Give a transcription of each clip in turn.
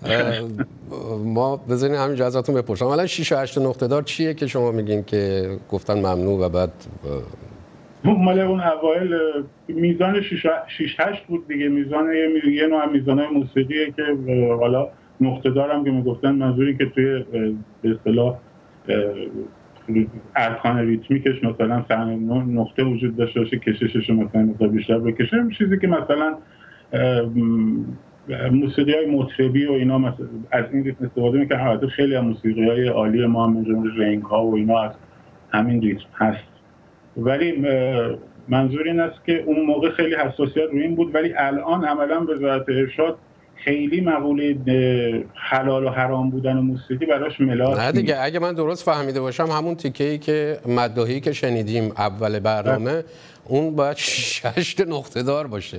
ما بذارین همینجا ازتون بپرسم الان 6 و 8 نقطه دار چیه که شما میگین که گفتن ممنوع و بعد مال اون اوایل میزان 6 8 بود دیگه، میزان یه نوع میزانای موسیقیه که حالا نقطه دارم که میگفتن منظوری که توی به اصطلاح ارکان ریتمیکش مثلا نقطه وجود داشته باشه، کششش مثلا بیشتر بکشه، چیزی که مثلا موسیقی‌های مطربی و اینا مثلا از این ریتم استفاده میکنن. البته خیلی از موسیقی‌های عالی ما هم مثل رنگ‌ها و اینا از همین ریتم هست، ولی منظور این است که اون موقع خیلی حساسیت روی این بود، ولی الان عملاً وزارت ارشاد خیلی مقوله حلال و حرام بودن موسیقی براش ملاک نه دیگه. اگه من درست فهمیده باشم همون تیکه‌ای که مداحی که شنیدیم اول برنامه اون باید 6 نقطه دار باشه.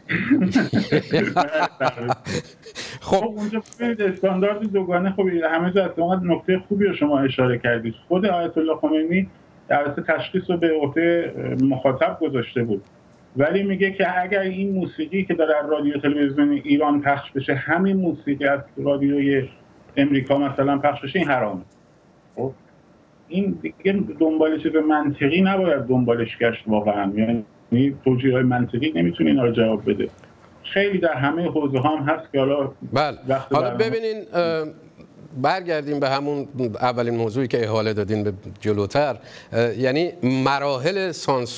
خب اونجا ببینید استاندارد دوگانه، خب همه جا اصلا نکته خوبی رو شما اشاره کردید. خود آیت الله خمینی در واقع تشخیص رو به عهده مخاطب گذاشته بود، ولی میگه که اگر این موسیقی که در رادیو تلویزیون ایران پخش بشه همین موسیقی از رادیوی امریکا مثلا پخش بشه این حرامه. خب این دیگه دنبال چیز منطقی نباید دنبالش گشت واقعا، یعنی توجیه‌های منطقی نمیتونه اینا رو جواب بده. خیلی در همه حوزه ها هم هست که حالا حالا ببینین برگردیم به همون اولین موضوعی که احاله دادین به جلوتر، یعنی مراحل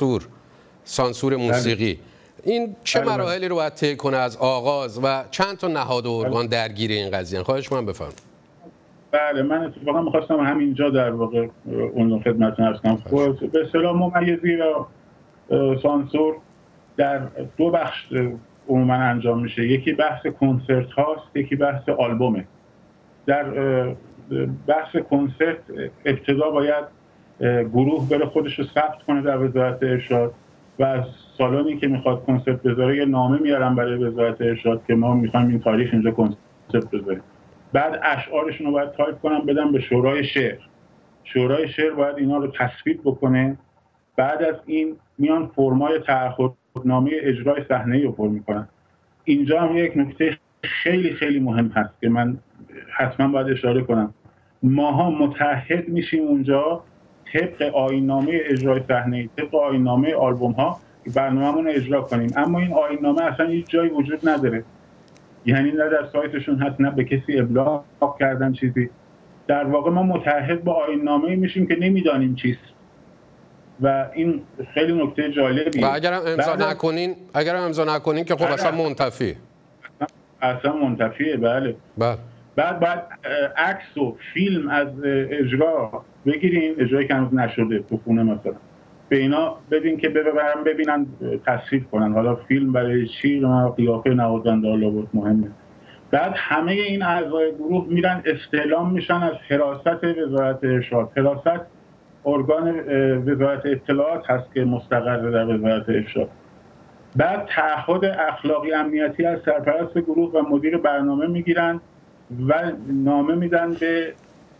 سانسور موسیقی. این چه مراحلی رو باید طی کنه از آغاز و چند تا نهاد و ارگان درگیر این قضیه؟ خواهش من بفرمایید. بله، من اتفاقا می‌خواستم همینجا در واقع اون خدمتتون عرض کنم. به اصطلاح ممیزی و سانسور در دو بخش عموما انجام میشه. یکی بحث کنسرت هاست، یکی بحث آلبومه. در بحث کنسرت ابتدا باید گروه بره خودش رو ثبت کنه در وزارت ارشاد و از سالونی که میخواد کنسرت بذاره یه نامه میارن برای وزارت ارشاد که ما میخوایم این تاریخ اینجا کنسرت بذاریم. بعد اشعارشون رو باید تایپ کنن بدن به شورای شعر. شورای شعر باید اینا رو تصویب بکنه. بعد از این میان فرمای تعهدنامه اجرای صحنه‌ای رو پر میکنن. اینجا هم یک نکته خیلی خیلی مهم هست که من حتما باید اشاره کنم. ماها متحد میشیم اونجا طبق آیین‌نامه اجرای صحنه‌ای، طبق آیین‌نامه آلبوم‌ها برنامه‌مون رو اجرا کنیم، اما این آیین‌نامه اصلا هیچ جایی وجود نداره، یعنی نه در سایتشون هست نه به کسی ابلاغ کردن چیزی. در واقع ما متحد با آیین‌نامه‌ای میشیم که نمیدانیم چیست و این خیلی نکته جالبیه. و اگرم امضا نکنین که خب اصلا منتفیه. بله. بعد عکس و فیلم از اجرا بگیرین، اجرایی که هنوز نشده تو خونه مثلا، به اینا بدین که ببرن ببینن تصویر کنن. حالا فیلم برای چی؟ قیافه نوازنده حالا مهمه. بعد همه این اعضای گروه میرن استعلام میشن از حراست وزارت ارشاد. حراست ارگان وزارت اطلاعات هست که مستقر در وزارت ارشاد. بعد تعهد اخلاقی امنیتی از سرپرست گروه و مدیر برنامه میگیرن و نامه میدن به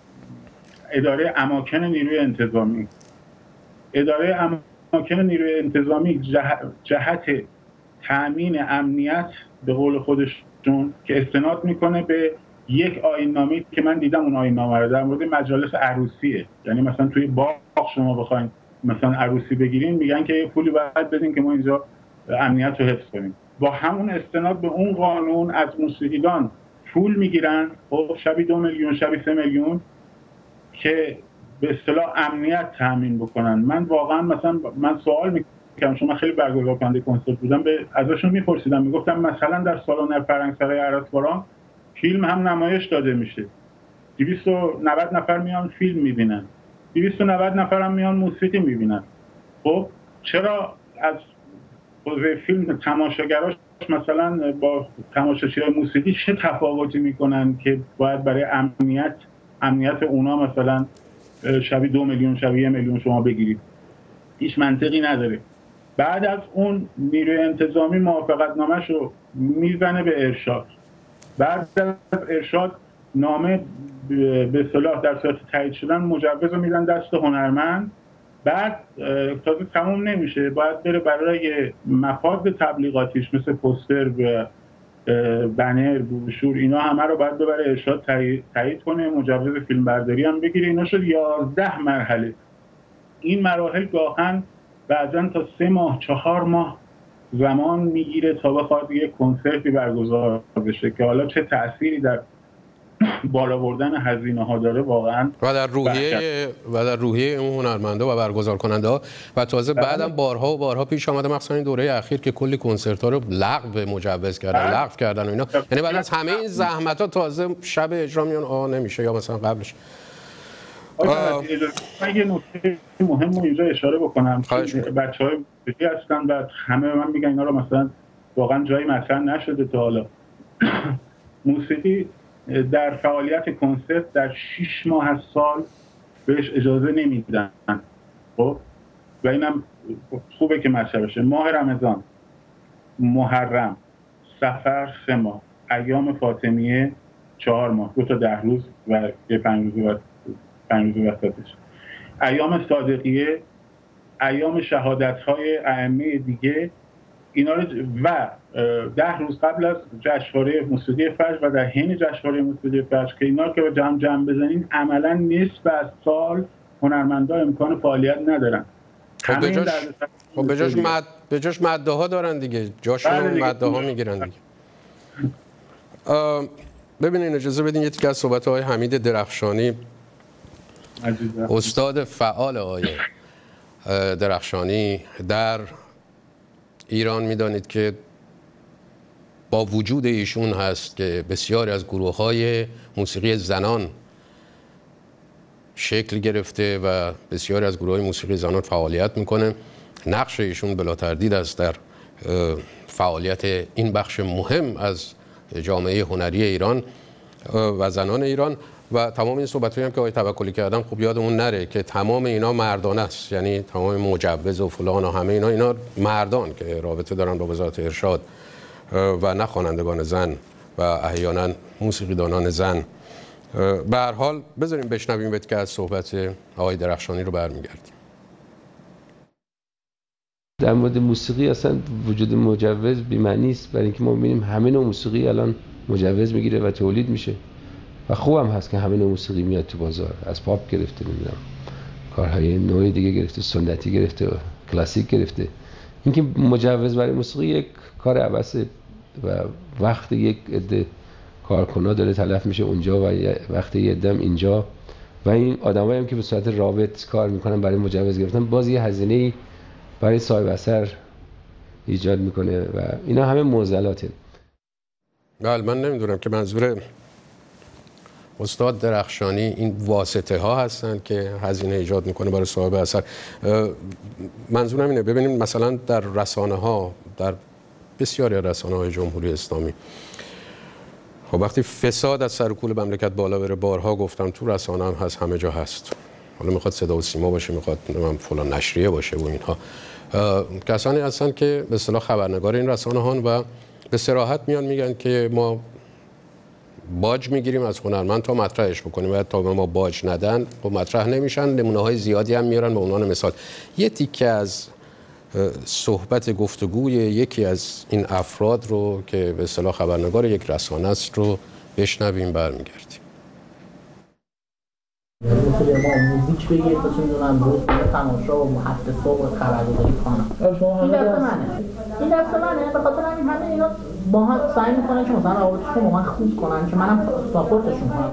اداره اماکن نیروی انتظامی. اداره اماکن نیروی انتظامی جهت تأمین امنیت به قول خودشون که استناد میکنه به یک آیین‌نامه‌ای که من دیدم، اون آیین‌نامه رو در مورد مجالس عروسیه. یعنی مثلا توی باغ شما بخواید مثلا عروسی بگیرین، میگن که یه پولی باید بدین که ما اینجا امنیت رو حفظ کنیم. با همون استناد به اون قانون از موسیقیدان پول میگیرن، خب شبی 2 میلیون، شبی 3 میلیون، که به اصطلاح امنیت تامین بکنن. من واقعا مثلا سوال میکنم، چون من خیلی برگزار کننده کنسرت بودم، ازشون میپرسیدم، میگفتم مثلا در سالن فرنگسرای عراسباران فیلم هم نمایش داده میشه، 290 نفر میان فیلم میبینن، 290 نفر هم میان موسیقی میبینن. خب چرا از حوزه فیلم تماشاگراش مثلا با تماشاچیای موسیقی چه تفاوتی میکنن که باید برای امنیت اونا مثلا شبی 2 میلیون، شبی 1 میلیون شما بگیرید؟ هیچ منطقی نداره. بعد از اون نیروی انتظامی موافقت نامش رو میزنه به ارشاد. بعد از ارشاد نامه به اصطلاح در صورت تایید شدن مجوز رو میدن دست هنرمند. بعد تازه تموم نمیشه، باید بره برای مفاد تبلیغاتیش مثل پوستر و بنر، بروشور، اینا همه رو باید ببره ارشاد تایید کنه، مجوز فیلمبرداری هم بگیره. اینا شد 11 مرحله. این مراحل گاهن بعضا تا 3 ماه 4 ماه زمان میگیره تا بخواد یک کنسرتی برگزار بشه که حالا چه تأثیری در بالا بردن هزینه ها داره واقعا و در روحیه اون هنرمنده و برگزار کننده ها. و تازه بعدم بارها و بارها پیش آمده، مخصوصا این دوره اخیر، که کلی کنسرت ها رو مجوز کردن و اینا. یعنی بعد از همه این زحمت ها تازه شب اجرا میان نمیشه، یا مثلا قبلش. من یه نکته مهم رو اینجا اشاره بکنم. بچه‌های موسیقی هستن و همه به من میگن اینا رو مثلا واقعا جایی مطرح نشده تا حالا. موسیقی در فعالیت کنسرت در 6 ماه از سال بهش اجازه نمیدن. خب و اینم خوبه که مطرح بشه. ماه رمضان، محرم، صفر 3 ماه، ایام فاطمیه 4 ماه، 2 تا 10 روز و یه 5 روز وسطش، ایام صادقیه، ایام شهادت‌های ائمه دیگه، اینا رو و 10 روز قبل از جشنواره موسیقی فجر و در حین جشنواره موسیقی فجر که اینا که جمع بزنین عملاً نصف از سال هنرمندا امکان فعالیت ندارن. خب به جاش مده ها دارن دیگه، جاشون مده ها میگیرن دیگه. ببینین اجازه بدین یه تیکه از صحبت های حمید درخشانی، استاد فعال آقای درخشانی در ایران. میدانید که با وجود ایشون هست که بسیاری از گروه‌های موسیقی زنان شکل گرفته و بسیاری از گروه‌های موسیقی زنان فعالیت میکنه. نقش ایشون بلا تردید است در فعالیت این بخش مهم از جامعه هنری ایران و زنان ایران. و تمام این صحبت‌هایی هم که آقای توکلی کردن خب یادمون نره که تمام اینا مردانه است، یعنی تمام مجوز و فلان و همه اینا مردان که رابطه دارن با وزارت ارشاد و نه خوانندگان زن و احیانا موسیقیدانان زن. به هر حال بذاریم بشنویم که از صحبت آقای درخشانی رو برمیگردیم. در مورد موسیقی اصلا وجود مجوز بی‌معنی است، برای اینکه ما می‌بینیم همه نوع موسیقی الان مجوز میگیره و تولید میشه و خوبم هست که همه نوع موسیقی میاد تو بازار، از پاپ گرفته نمیدونم کارهای نوع دیگه گرفته، سنتی گرفته، کلاسیک گرفته. اینکه مجوز برای موسیقی یک کار عبثه و وقت یک عده کارکنان داره تلف میشه اونجا و وقت یه عده اینجا و این آدمایی هم که به صورت رابط کار میکنن برای مجوز گرفتن باز یه هزینه‌ای برای صاحب اثر ایجاد میکنه و اینا همه معضلاته. بله، من نمیدونم که منظور استاد درخشانی این واسطه ها هستن که هزینه ایجاد میکنه برای صاحب اثر. منظورم اینه ببینیم مثلا در رسانه ها، در بسیاری رسانه های جمهوری اسلامی، خب وقتی فساد از سر و کول مملکت بالا بره، بارها گفتم تو رسانه هم هست، همه جا هست، حالا میخواد صدا و سیما باشه، میخواد فلان نشریه باشه و اینها، کسانی هستن که به اصطلاح خبرنگار این رسانه ها و به صراحت میان میگن که ما باج میگیریم از هنرمند تا مطرحش بکنیم و تا به ما باج ندن و مطرح نمیشن. نمونه های زیادی هم میارن به عنوان مثال. یه تیکه از صحبت گفتگوی یکی از این افراد رو که به اصطلاح خبرنگار یک رسانه است رو بشنویم، برمیگردیم. ما موزیک بگیر تا چون دونم روز به تماشا و هفته صبح خبرگزاری کنم. این دست منه به خاطر همه اینا با هم سعی میکنن که مثلا رابطه‌شون با من خوب کنن که منم ساپورتشون کنم.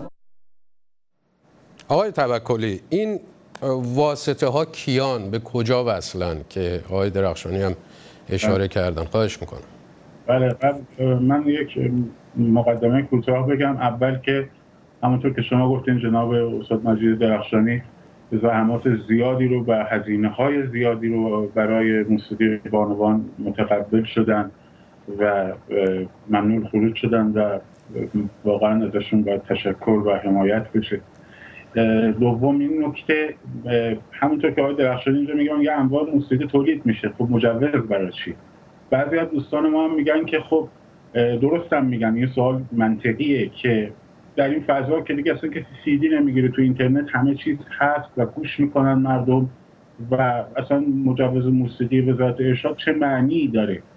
آقای توکلی، این واسطه ها کیان، به کجا وصلن که آقای درخشانی هم اشاره کردن؟ خواهش میکنم. بله، من یک مقدمه کوتاه بگم. اول که همونطور که شما گفتین جناب استاد مجید درخشانی زحمات زیادی رو و هزینه‌های زیادی رو برای موسیقی بانوان متقبل شدن و ممنون خروج شدن و واقعا ازشون باید تشکر و حمایت بشه. دوم این نکته، همونطور که آقای درخشانی اینجا میگن یه انواع موسیقی تولید میشه، خب مجوز برای چی؟ بعضی از دوستان ما هم میگن که خب درست هم میگن، این سوال منطقیه که در این فضا که دیگه اصلا کسی CD نمیگیره، تو اینترنت همه چیز هست و گوش میکنن مردم و اصلا مجوز موسیقی وزارت ارشاد چه معنی داره؟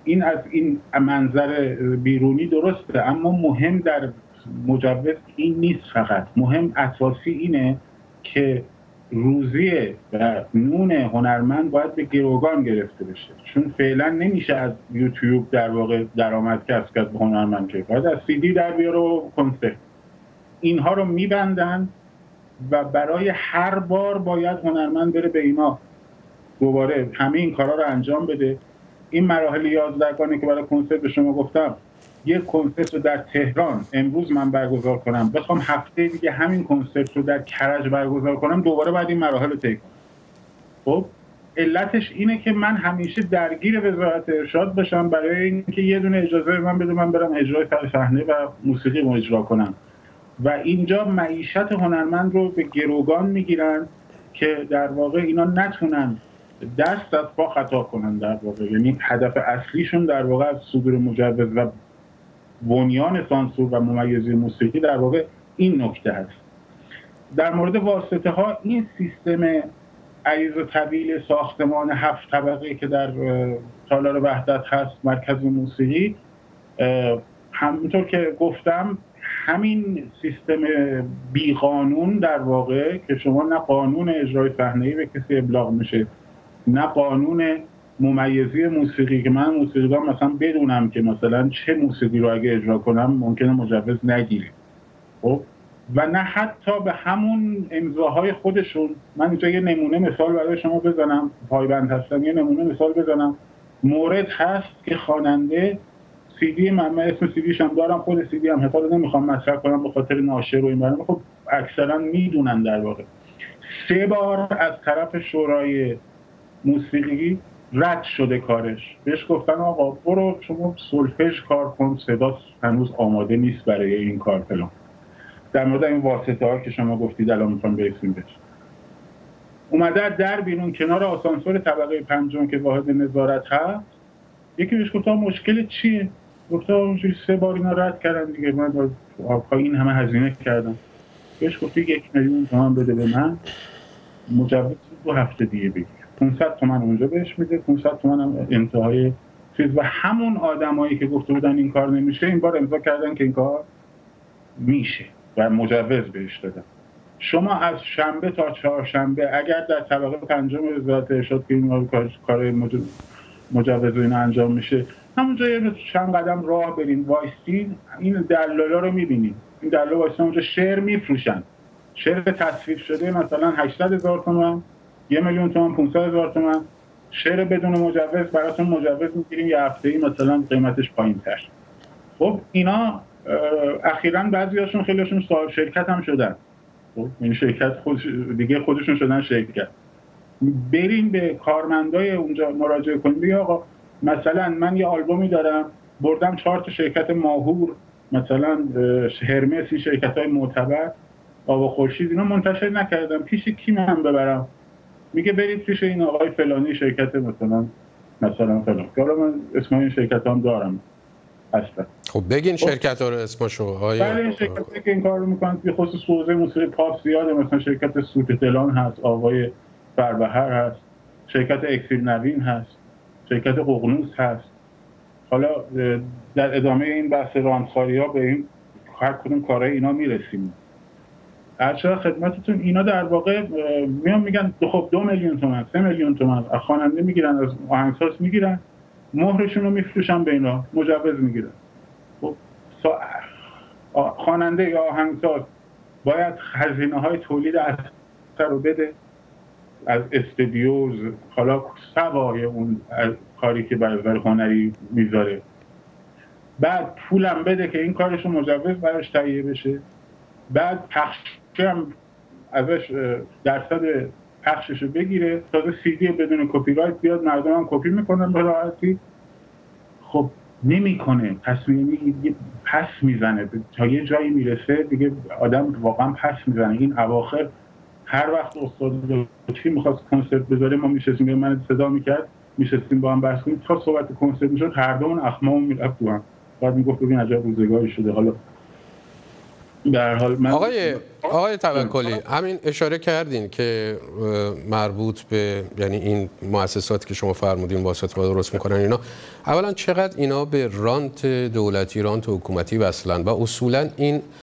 این از این منظر بیرونی درسته، اما مهم در مجوز این نیست. فقط مهم اساسی اینه که روزی و نون هنرمند باید به گروگان گرفته بشه، چون فعلا نمیشه از یوتیوب در واقع درآمد کسب کرد به هنرمند، که باید از CD در بیاره و کنسرت. اینها رو میبندن و برای هر بار باید هنرمند بره به اینا دوباره همه این کارا رو انجام بده. این مراحل 11گانه که برای کنسرت به شما گفتم، یک کنسرت رو در تهران امروز من برگزار کنم، بخوام هفته دیگه همین کنسرت رو در کرج برگزار کنم، دوباره باید این مراحل رو طی کنم. خب علتش اینه که من همیشه درگیر وزارت ارشاد باشم برای اینکه یه دونه اجازه من بده من برم اجرای صحنه و موسیقی رو اجرا کنم، و اینجا معیشت هنرمند رو به گروگان میگیرن که در واقع اینا نتونن دست از پا خطا کنن. در واقع یعنی هدف اصلیشون در واقع از صدور مجوز و بنیان سانسور و ممیزی موسیقی در واقع این نکته هست. در مورد واسطه ها، این سیستم عریض و طویل ساختمان 7 طبقه که در تالار وحدت هست، مرکز موسیقی، همونطور که گفتم همین سیستم بیقانون در واقع که شما نه قانون اجرای صحنه‌ای به کسی ابلاغ میشه، نه قانون ممیزی موسیقی که من موسیقیدان مثلا بدونم که مثلا چه موسیقی رو اگه اجرا کنم ممکنه مجوز نگیره، خب، و نه حتی به همون امضاهای خودشون. من اینجا یه نمونه مثال برای شما بزنم، پایبند هستم، یه نمونه مثال بزنم. مورد هست که خواننده CD، من اسم CDش هم دارم، خود CD هم حالا نمیخوام مطرح کنم به خاطر ناشر و این برنامه، خب اکثرا میدونن در واقع 3 بار از طرف شورای موسیقی رد شده کارش. بهش گفتن آقا برو شما سولفژ کار کن، صدا هنوز آماده نیست برای این کار فلان. در مورد این واسطه ها که شما گفتید الان میخوام برسیم بهش، اومده در بیرون کنار آسانسور طبقه 5 که واحد نظارت هست، یکی بهش گفت مشکل چیه؟ گفت اونجوری 3 بار اینا رد کردن دیگه، من این همه هزینه کردم. بهش گفت 1 میلیون تومان بده به من، مجوز 2 هفته دیگه بگیر. 500 تومان اونجا بهش میده، 500 تومان هم انتهای چیز. و همون آدمایی که گفته بودن این کار نمیشه این بار امضا کردن که این کار میشه و مجوز بهش دادن. شما از شنبه تا چهارشنبه اگر در طبقه 5 وزارت ارشاد که این کار مجوز اینا انجام میشه، همونجا یه چند قدم راه برین وایسین، این دلالا رو میبینین. این دلالا وایسن اونجا شعر میفروشن، شعر تصویب شده مثلا 800,000 تومان، 1,000,000 تومان، 500,000 تومان، شعر بدون مجوز براتون مجوز میگیریم یه هفته‌ای مثلا قیمتش پایین‌تر. خب اینا اخیراً بعضیاشون خیلیشون صاحب شرکت هم شدن. خب این شرکت خودشون شدن شرکت. بریم به کارمندای اونجا مراجعه کنیم، بگید آقا مثلا من یه آلبومی دارم، بردم 4 تا شرکت ماهور، مثلا هرمس، شرکت‌های معتبر، آب و خورشید، اینا منتشر نکردم، پیش کی من ببرم؟ میگه برید پیش این آقای فلانی شرکت مثلا فلان. حالا من اسم این شرکت هم دارم هستن. خب بگین شرکت ها رو اسمشو. بله این شرکتی که این کار رو میکنن به خصوص حوزه موسیقی پاپ زیاده، مثلا شرکت سوت دلان هست، آقای فربهر هست، شرکت اکسیر نوین هست، شرکت ققنوس هست. حالا در ادامه این بحث راندخاری‌ها به این هر کدوم کارهای اینا میرسیم. عرض خدمتتون اینا در واقع میان میگن خب 2 میلیون تومان، 3 میلیون تومان از خواننده میگیرن، از آهنگساز میگیرن، مهرشون رو میفروشن به اینا، مجوز میگیرن. خب خواننده یا آهنگساز باید هزینه‌های تولید اثر رو بده از استودیوز، حالا سوای اون کاری که برای هنری میذاره، بعد پولم بده که این کارشو مجوز براش تهیه بشه، بعد پخشم ازش درصد پخششو بگیره، تازه CD بدون کپی رایت بیاد مردم هم کپی میکنن به راحتی. خب نمیکنه، پس میزنه تا یه جایی میرسه دیگه آدم واقعا پس میزنه. این اواخر هر وقت استاد لطفی میخواست کنسرت بذاره ما میشستیم، من صدا میکرد میشستیم با هم بحث کنیم تا صحبت کنسرت میشد، هر دومون اخمامون میرفت تو هم. بعد میگفت ببین عجب روزگاری شده. حالا به هر حال من آقای توکلی همین اشاره کردین که مربوط به یعنی این مؤسساتی که شما فرمودین واسطه درست میکنن اینا، اولا چقدر اینا به رانت دولتی، رانت حکومتی وصلن و اصولا این